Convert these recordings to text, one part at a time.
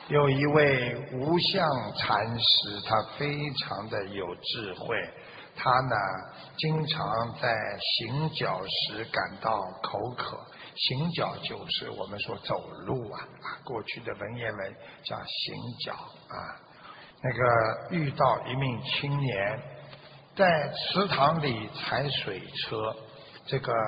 有一位无相禅师，他非常的有智慧，他呢经常在行脚时感到口渴。行脚就是我们说走路啊，过去的文言文叫行脚啊。那个遇到一名青年在池塘里踩水车，这个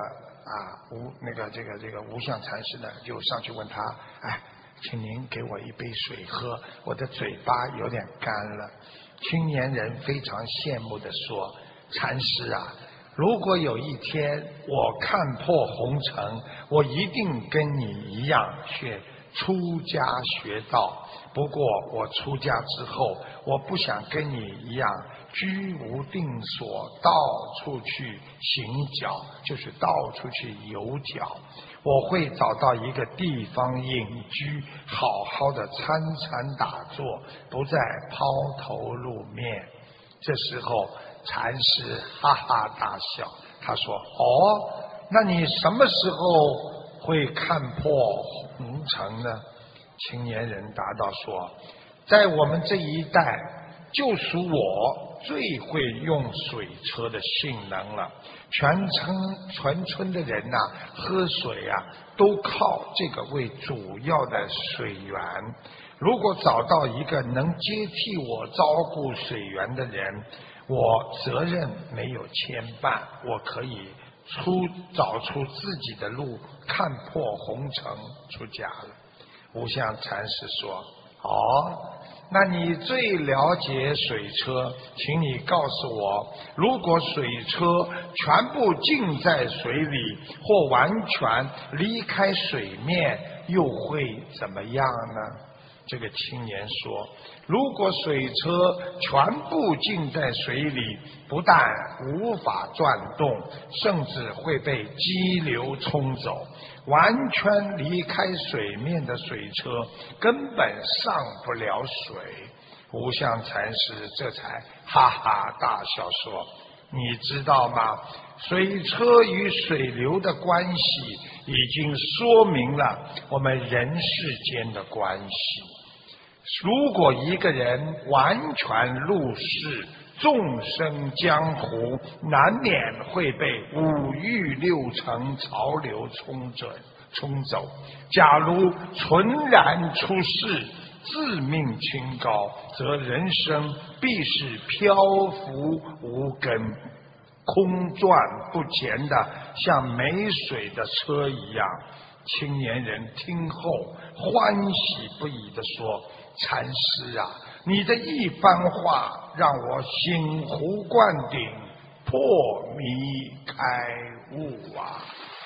无相禅师呢就上去问他，请您给我一杯水喝，我的嘴巴有点干了。青年人非常羡慕地说，禅师啊，如果有一天我看破红尘，我一定跟你一样去出家学道。不过我出家之后，我不想跟你一样居无定所，到处去行脚，就是到处去游脚。我会找到一个地方隐居，好好的参禅打坐，不再抛头露面。这时候禅师哈哈大笑，他说，那你什么时候会看破红尘呢？青年人答道说，在我们这一代，就属我最会用水车的性能了。全村的人喝水都靠这个为主要的水源。如果找到一个能接替我照顾水源的人，我责任没有牵绊，我可以找出自己的路，看破红尘，出家了。无相禅师说，那你最了解水车，请你告诉我，如果水车全部浸在水里，或完全离开水面，又会怎么样呢？这个青年说，如果水车全部浸在水里，不但无法转动，甚至会被激流冲走。完全离开水面的水车根本上不了水。无相禅师这才哈哈大笑说，你知道吗？水车与水流的关系已经说明了我们人世间的关系。如果一个人完全入世，众生江湖难免会被五欲六尘潮流冲走。假如纯然出世，自命清高，则人生必是漂浮无根，空转不前的，像没水的车一样。青年人听后欢喜不已地说，禅师啊，你的一番话让我醒湖灌顶，破迷开悟啊。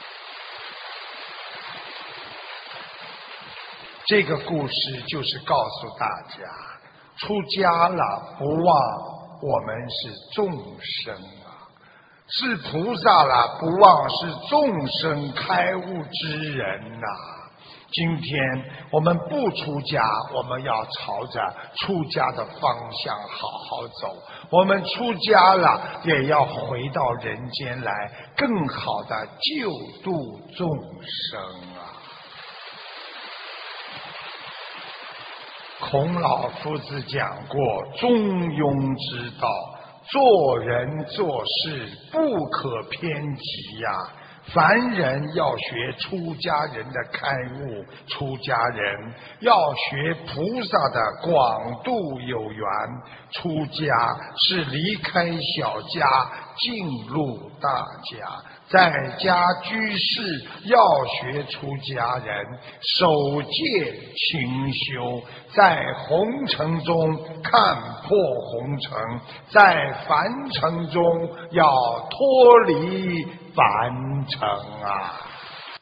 这个故事就是告诉大家，出家了不忘我们是众生啊，是菩萨了不忘是众生开悟之人啊。今天我们不出家，我们要朝着出家的方向好好走。我们出家了，也要回到人间来，更好的救度众生啊。孔老夫子讲过中庸之道，做人做事不可偏激呀。凡人要学出家人的开悟，出家人要学菩萨的广度有缘。出家是离开小家，进入大家。在家居士要学出家人，守戒勤修，在红尘中看破红尘，在凡尘中要脱离凡尘啊。